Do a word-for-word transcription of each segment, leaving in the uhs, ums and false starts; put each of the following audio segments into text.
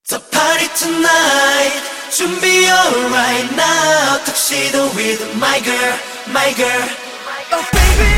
The party tonight, 준비 alright now. Tuxedo with my girl, my girl. Oh baby,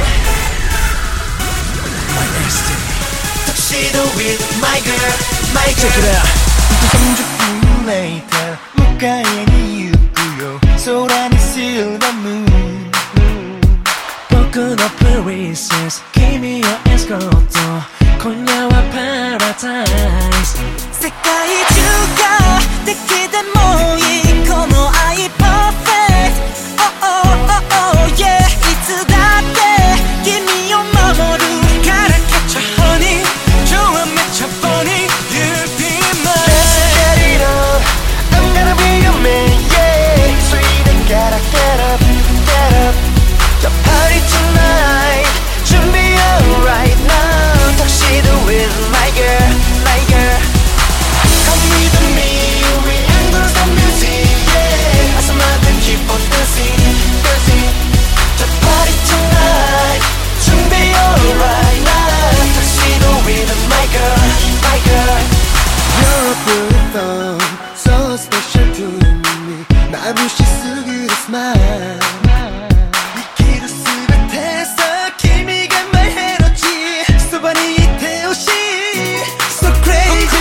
my destiny. Tuxedo with my girl, my girl. Check it out. 삼십 분 later, 무가에 니 있고요. 소란이 silver moon. Broken up Parises, give me your escort. 콘야와 paradise. 世界中が敵でもいいこの愛 perfect Oh oh oh oh yeah いつだって君を守る Gotta catch a honey 今日はめっちゃ funny You'll be mine Let's get it on I'm gonna be your man yeah Sweet and gotta get up get up The party tonight 준비 alright now Tuxedo with my girl my girl Come with me, we handle some music, yeah. 아스마들 keep on dancing, dancing. The party tonight, 준비 alright now. Tuxedo with my girl, my girl. You're a beautiful, so special to me. 마무시 쓰기로 smile. 네 길을 스며해서 기미가 말해놓지. 소반이 태우시, so crazy.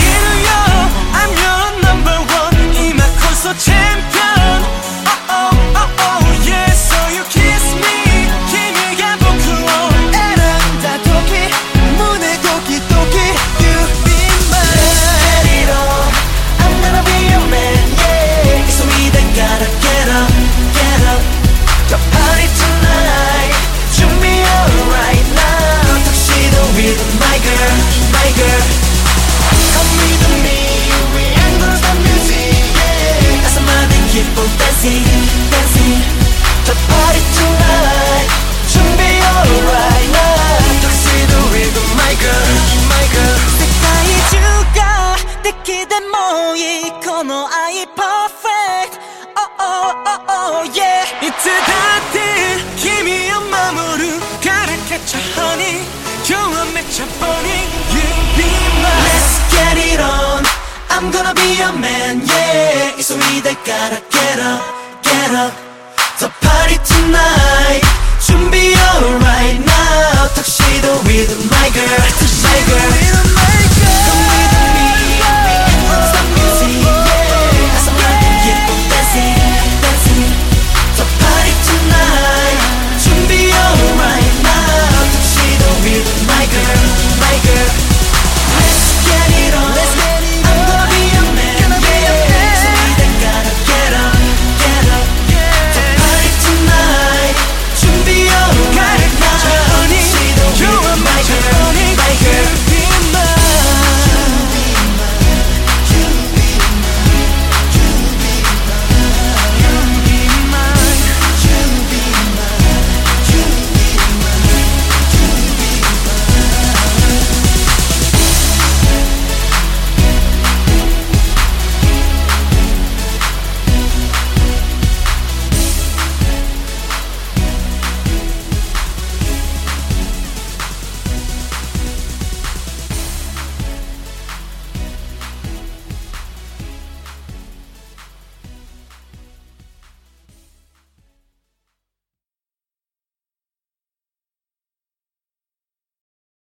champion Oh oh oh oh yeah So you kiss me君が僕を選んだ時胸ドキドキ You be mine Let's get it on I'm gonna be your man yeah So we then gotta get up, get up. The party tonight 준비 alright now. Tuxedo with my girl, my girl. Come with me we handle the music yeah 아스마들 keep on dancing, dancing. The party tonight 준비 alright now Tuxedo with my girl, my girl 世界中が敵でもいいこの愛 perfect Oh oh oh oh yeah いつだって君を守る Gotta catch a honey 今日はめっちゃ funny You be mine Let's get it on. I'm gonna be your man, yeah. So we then gotta get up, get up. The party tonight. 준비 alright now. Tuxedo with my girl, my girl.